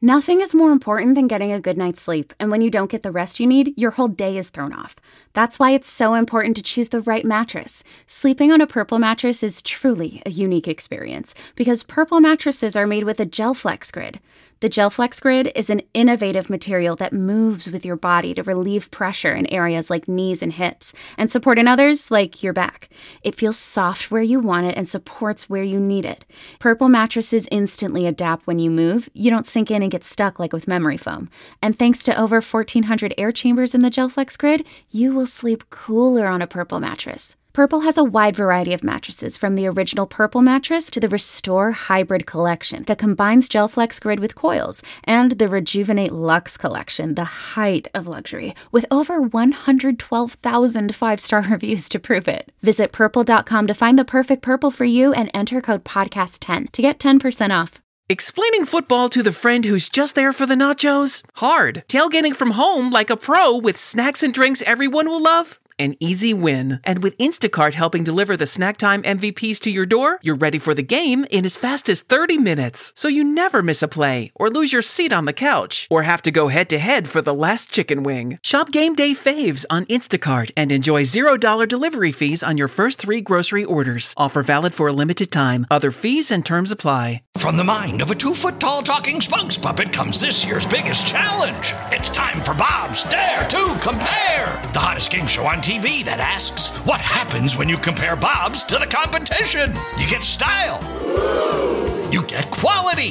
Nothing is more important than getting a good night's sleep, and when you don't get the rest you need, your whole day is thrown off. That's why it's so important to choose the right mattress. Sleeping on a Purple mattress is truly a unique experience, because Purple mattresses are made with a GelFlex Grid. The GelFlex Grid is an innovative material that moves with your body to relieve pressure in areas like knees and hips, and support in others like your back. It feels soft where you want it and supports where you need it. Purple mattresses instantly adapt when you move. You don't sink in and get stuck like with memory foam. And thanks to over 1,400 air chambers in the GelFlex Grid, you will sleep cooler on a Purple mattress. Purple has a wide variety of mattresses, from the original Purple mattress to the Restore Hybrid collection that combines GelFlex Grid with coils, and the Rejuvenate Luxe collection, the height of luxury, with over 112,000 five-star reviews to prove it. Visit purple.com to find the perfect Purple for you and enter code podcast10 to get 10% off. Explaining football to the friend who's just there for the nachos? Hard. Tailgating from home like a pro with snacks and drinks everyone will love? An easy win. And with Instacart helping deliver the snack time MVPs to your door, you're ready for the game in as fast as 30 minutes. So you never miss a play, or lose your seat on the couch, or have to go head-to-head for the last chicken wing. Shop Game Day Faves on Instacart and enjoy $0 delivery fees on your first 3 grocery orders. Offer valid for a limited time. Other fees and terms apply. From the mind of a 2-foot-tall talking spokes puppet comes this year's biggest challenge. It's time for Bob's Dare to Compare, the hottest game show on TV that asks, what happens when you compare Bob's to the competition? You get style. You get quality.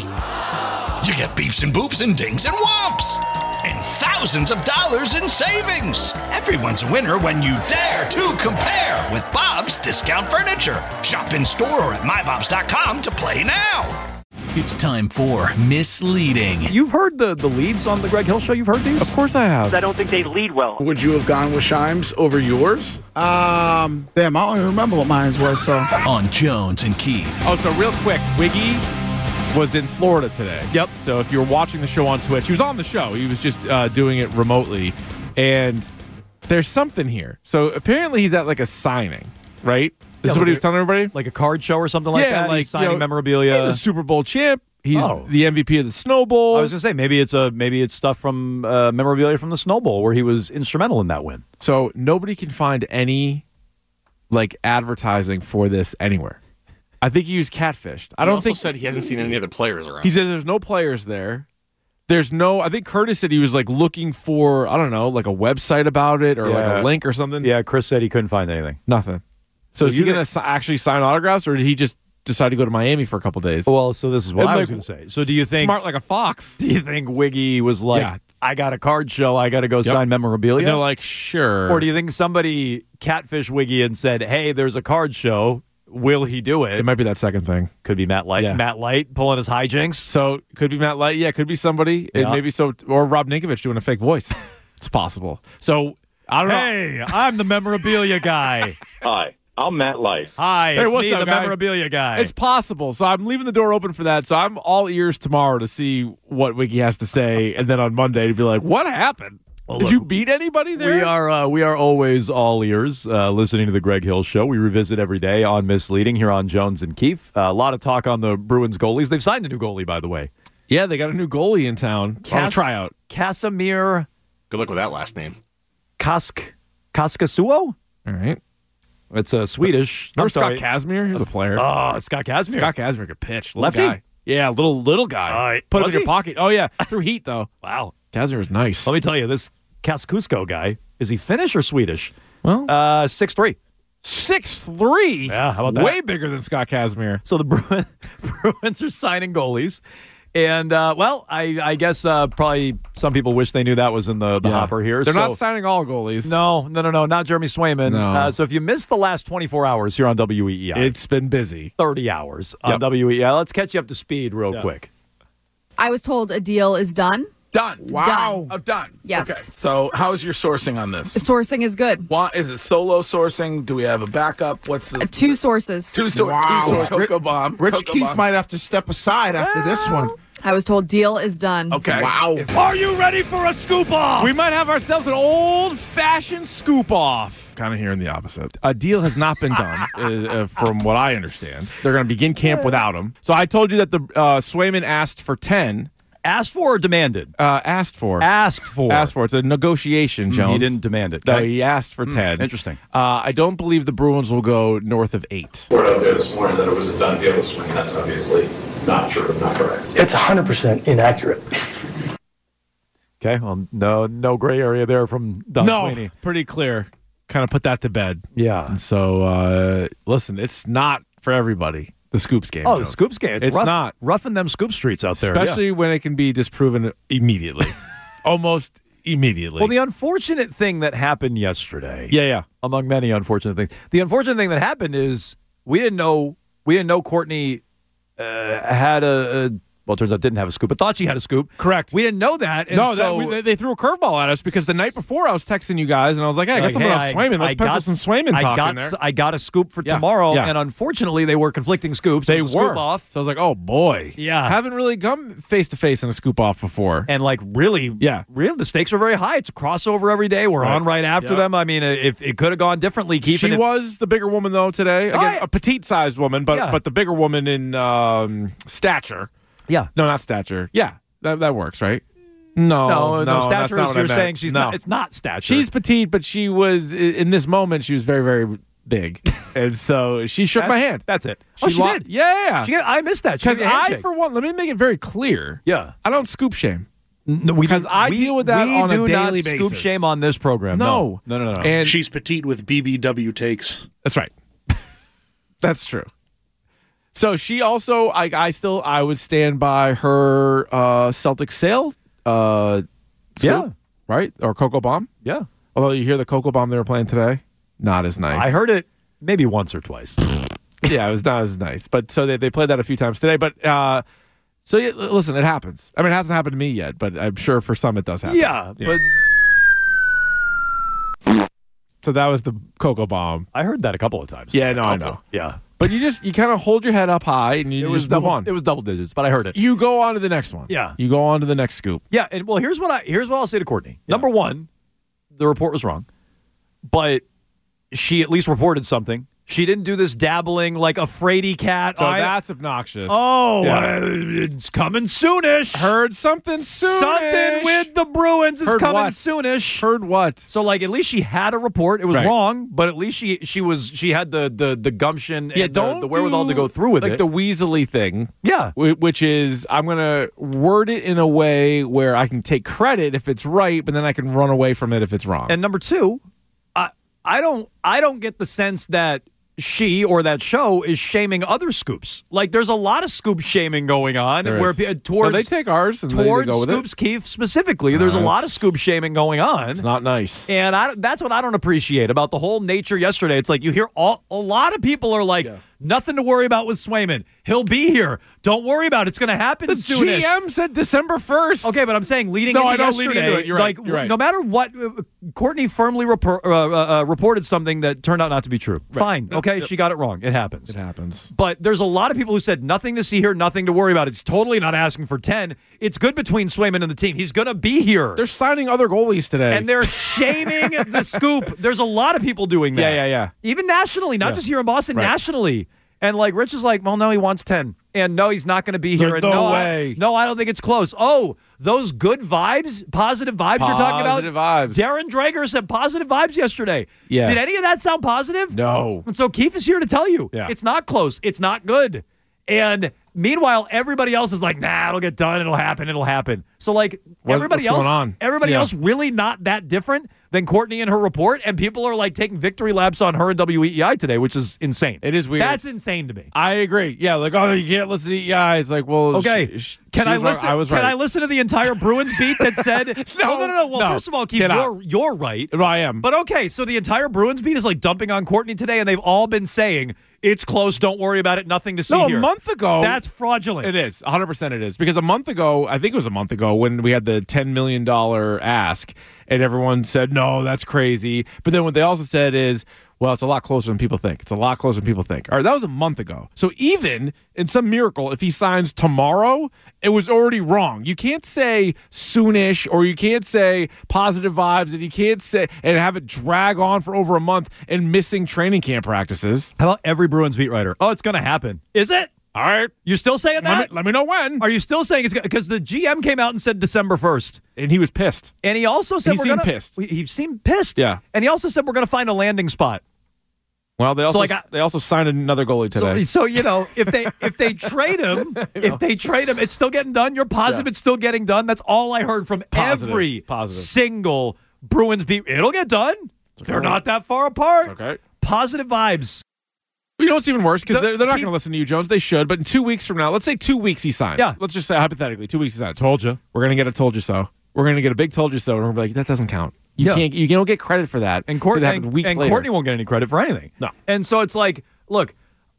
You get beeps and boops and dings and whomps. And thousands of dollars in savings. Everyone's a winner when you dare to compare with Bob's Discount Furniture. Shop in store or at mybobs.com to play now. It's time for Misleading. You've heard the leads on the Greg Hill Show? You've heard these? Of course I have. I don't think they lead well. Would you have gone with Shimes over yours? Damn, I don't even remember what mine was, so. On Jones and Keith. Oh, so real quick, Wiggy was in Florida today. Yep. So if you're watching the show on Twitch, he was on the show. He was just doing it remotely. And there's something here. So apparently he's at like a signing, right? This is what he was telling everybody? Like a card show or something like that? Like, he's signing memorabilia. He's a Super Bowl champ. He's the MVP of the Snow Bowl. I was going to say, maybe it's stuff from memorabilia from the Snow Bowl where he was instrumental in that win. So nobody can find any like advertising for this anywhere. I think he was catfished. I don't think said he hasn't seen any other players around. He said there's no players there. There's no. I think Curtis said he was like looking for, I don't know, like a website about it or like a link or something. Yeah, Chris said he couldn't find anything. Nothing. So is he going to actually sign autographs, or did he just decide to go to Miami for a couple days? Well, so this is what I was going to say. So do you think smart like a fox? Do you think Wiggy was like, I got a card show, I got to go sign memorabilia? And they're like, sure. Or do you think somebody catfished Wiggy and said, hey, there's a card show? Will he do it? It might be that second thing. Could be Matt Light. Yeah. Matt Light pulling his hijinks. So could be Matt Light. Yeah, could be somebody. Yeah. Maybe so, or Rob Ninkovich doing a fake voice. It's possible. So I don't know. Hey, I'm the memorabilia guy. Hi. I'm Matt Light. Hi, it's me, the memorabilia guy. It's possible. So I'm leaving the door open for that. So I'm all ears tomorrow to see what Wiggy has to say, and then on Monday to be like, what happened? Well, Did you beat anybody there? We are always all ears listening to the Greg Hill Show. We revisit every day on Misleading here on Jones and Keith. A lot of talk on the Bruins goalies. They've signed a new goalie, by the way. Yeah, they got a new goalie in town on a tryout. Casimir. Good luck with that last name. Kaskasuo? All right. It's a Swedish. Remember Scott Kazmir? He was a player. Oh, Scott Kazmir. Scott Kazmir could pitch. Lefty? Guy. Yeah, little guy. Put him in your pocket. Oh, yeah. Through heat, though. Wow. Kazmir was nice. Let me tell you, this Kaskusko guy, is he Finnish or Swedish? Well, 6'3". 6'3"? Yeah, how about that? Way bigger than Scott Kazmir. So the Bruins are signing goalies. And, I guess probably some people wish they knew that was in the hopper here. They're not signing all goalies. No, not Jeremy Swayman. No. So if you missed the last 24 hours here on WEEI. It's been busy. 30 hours on WEEI. Let's catch you up to speed real quick. I was told a deal is done. Done. Wow. Done. Oh, done. Yes. Okay. So how's your sourcing on this? Sourcing is good. Is it solo sourcing? Do we have a backup? What's the two sources? Two sources. Cocoa Bomb. Rich Keith might have to step aside after this one. I was told deal is done. Okay. Wow. Are you ready for a scoop-off? We might have ourselves an old-fashioned scoop-off. Kind of hearing the opposite. A deal has not been done, from what I understand. They're going to begin camp without him. So I told you that the Swayman asked for 10, Asked for or demanded? Asked for. Asked for. Asked for. It's a negotiation, Jones. He didn't demand it. No, Okay. he asked for 10. Interesting. I don't believe the Bruins will go north of 8. Word out there this morning that it was a done deal with Sweeney. That's obviously not true, not correct. It's 100% inaccurate. Okay, well, no gray area there from Don Sweeney. Pretty clear. Kind of put that to bed. Yeah. And so, listen, it's not for everybody, the Scoops game. Oh, Jones. the Scoops game. It's rough, not. Roughing them Scoop streets out there. Especially when it can be disproven immediately. Almost immediately. Well, the unfortunate thing that happened yesterday. Yeah. Among many unfortunate things. The unfortunate thing that happened is we didn't know Courtney had well, it turns out didn't have a scoop, but thought she had a scoop. Correct. We didn't know that. And No, so, they threw a curveball at us because the night before I was texting you guys and I was like, hey, I got something on Swayman. Let's pencil some Swayman talk in there. I got a scoop for tomorrow, and unfortunately they were conflicting scoops. They were. Scoop off. So I was like, oh, boy. Yeah. Haven't really come face-to-face in a scoop off before. And really, the stakes are very high. It's a crossover every day. We're on right after them. I mean, if it could have gone differently, Keith. She was the bigger woman, though, today. Again, a petite-sized woman, but the bigger woman in stature. Yeah. No, not stature. Yeah, that works, right? No, stature is you're saying she's not. It's not stature. She's petite, but she was in this moment. She was very, very big, and so she shook my hand. That's it. She did. Yeah. I missed that Because for one, let me make it very clear. Yeah, I don't scoop shame. No, because I deal with that on a daily basis. We do not scoop shame on this program. No. And she's petite with BBW takes. That's right. That's true. So she also, I would stand by her Celtic Sail scoop, right? Or Cocoa Bomb. Yeah. Although you hear the Cocoa Bomb they were playing today, not as nice. I heard it maybe once or twice. Yeah, it was not as nice. But so they played that a few times today. But listen, it happens. I mean, it hasn't happened to me yet, but I'm sure for some it does happen. Yeah. But so that was the Cocoa Bomb. I heard that a couple of times. Yeah, no, I know. Yeah. But you kind of hold your head up high and you just move on. It was double digits, but I heard it. You go on to the next one. Yeah. You go on to the next scoop. Yeah, and well, here's what I'll say to Courtney. Yeah. Number one, the report was wrong, but she at least reported something. She didn't do this dabbling like a fraidy cat. So that's obnoxious. Oh, it's coming soonish. Heard something soonish. Something with the Bruins is coming soonish. Heard what? So at least she had a report. It was wrong, but at least she had the gumption and the wherewithal to go through with it. Like the Weasley thing. Yeah. Which is I'm going to word it in a way where I can take credit if it's right, but then I can run away from it if it's wrong. And number two, I don't get the sense that she or that show is shaming other scoops. Like there's a lot of scoop shaming going on where towards they take ours and towards they go with Scoops Keefe specifically. There's a lot of scoop shaming going on. It's not nice. And that's what I don't appreciate about the whole nature yesterday. It's like you hear a lot of people are like, nothing to worry about with Swayman. He'll be here. Don't worry about it. It's going to happen soon. The GM said December 1st. Okay, but I'm saying leading into yesterday, You're right. You're right. No matter what, Courtney firmly reported something that turned out not to be true. Right. Fine. Okay, she got it wrong. It happens. It happens. But there's a lot of people who said nothing to see here, nothing to worry about. It's totally not asking for 10. It's good between Swayman and the team. He's going to be here. They're signing other goalies today. And they're shaming the scoop. There's a lot of people doing that. Yeah. Even nationally, not just here in Boston, nationally. And Rich is like, well, no, he wants 10. And no, he's not going to be here. There's no way. I don't think it's close. Oh, those good vibes, positive vibes you're talking about? Positive vibes. Darren Drager said positive vibes yesterday. Yeah. Did any of that sound positive? No. And so Keefe is here to tell you. Yeah. It's not close. It's not good. And meanwhile, everybody else is like, nah, it'll get done. It'll happen. So everybody else really not that different than Courtney and her report, and people are taking victory laps on her and WEEI today, which is insane. It is weird. That's insane to me. I agree. Yeah, you can't listen to EEI. It's like, well, okay. Can I listen? I was right. Can I listen to the entire Bruins beat that said no? Well, first of all, Keith, you're right. I am. But okay, so the entire Bruins beat is dumping on Courtney today, and they've all been saying it's close. Don't worry about it. Nothing to see here. A month ago. That's fraudulent. It is. 100% it is. Because a month ago, I think it was a month ago, when we had the $10 million ask, and everyone said, no, that's crazy. But then what they also said is, well, it's a lot closer than people think. All right, that was a month ago. So even in some miracle, if he signs tomorrow, it was already wrong. You can't say soonish, or you can't say positive vibes, and you can't say and have it drag on for over a month and missing training camp practices. How about every Bruins beat writer? Oh, it's going to happen. Is it? All right. You still saying that? Let me know when. Are you still saying it's because the GM came out and said December 1st. And he was pissed. And he also said pissed. He seemed pissed. Yeah. And he also said we're going to find a landing spot. Well, they also signed another goalie today. So if they trade him, it's still getting done. You're positive it's still getting done. That's all I heard from every single Bruins beat. It'll get done. They're not that far apart. Okay. Positive vibes. You know what's even worse? Because they're not going to listen to you, Jones. They should. But in 2 weeks from now, let's say 2 weeks he signs. Yeah. Let's just say hypothetically, 2 weeks he signs. Told you. We're going to get a told you so. We're going to get a big told you so. And we're going to be like, that doesn't count. You don't get credit for that. And Courtney won't get any credit for anything. No. And so it's like, look,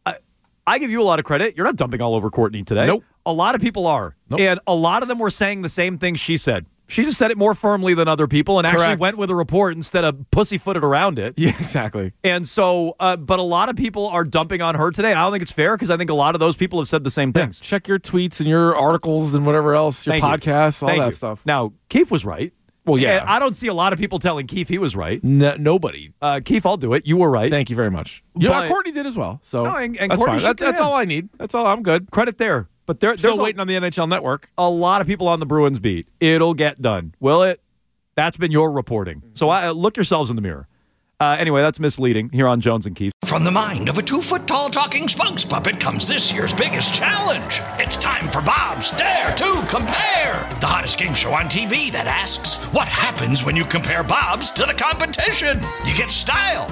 I give you a lot of credit. You're not dumping all over Courtney today. Nope. A lot of people are. Nope. And a lot of them were saying the same thing she said. She just said it more firmly than other people and actually went with a report instead of pussyfooted around it. Yeah, exactly. And so, but a lot of people are dumping on her today. And I don't think it's fair because I think a lot of those people have said the same things. Yeah, check your tweets and your articles and whatever else, your podcasts, all that stuff. Now, Keefe was right. Well, yeah. And I don't see a lot of people telling Keefe he was right. Nobody. Keefe, I'll do it. You were right. Thank you very much. Yeah, Courtney did as well. So and that's Courtney fine. That's all I need. That's all. I'm good. Credit there. But there's still waiting on the NHL Network. A lot of people on the Bruins beat. It'll get done. Will it? That's been your reporting. So look yourselves in the mirror. Anyway, that's misleading here on Jones and Keefe. From the mind of a 2-foot-tall talking spokes puppet comes this year's biggest challenge. It's time for Bob's Dare to Compare, the hottest game show on TV that asks, what happens when you compare Bob's to the competition? You get style.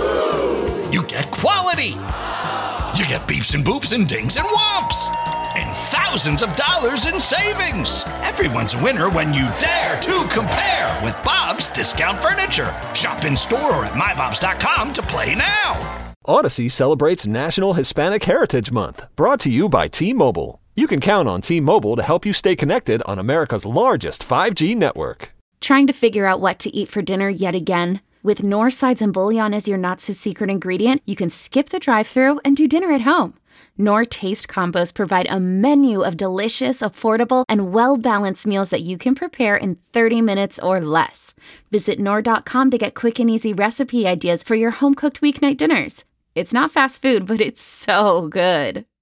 You get quality. You get beeps and boops and dings and whomps. And thousands of dollars in savings. Everyone's a winner when you dare to compare with Bob's Discount Furniture. Shop in store or at mybobs.com to play now. Odyssey celebrates National Hispanic Heritage Month, brought to you by T-Mobile. You can count on T-Mobile to help you stay connected on America's largest 5G network. Trying to figure out what to eat for dinner yet again? With Knorr sides and bouillon as your not-so-secret ingredient, you can skip the drive-thru and do dinner at home. Knorr Taste Combos provide a menu of delicious, affordable, and well-balanced meals that you can prepare in 30 minutes or less. Visit Knorr.com to get quick and easy recipe ideas for your home-cooked weeknight dinners. It's not fast food, but it's so good.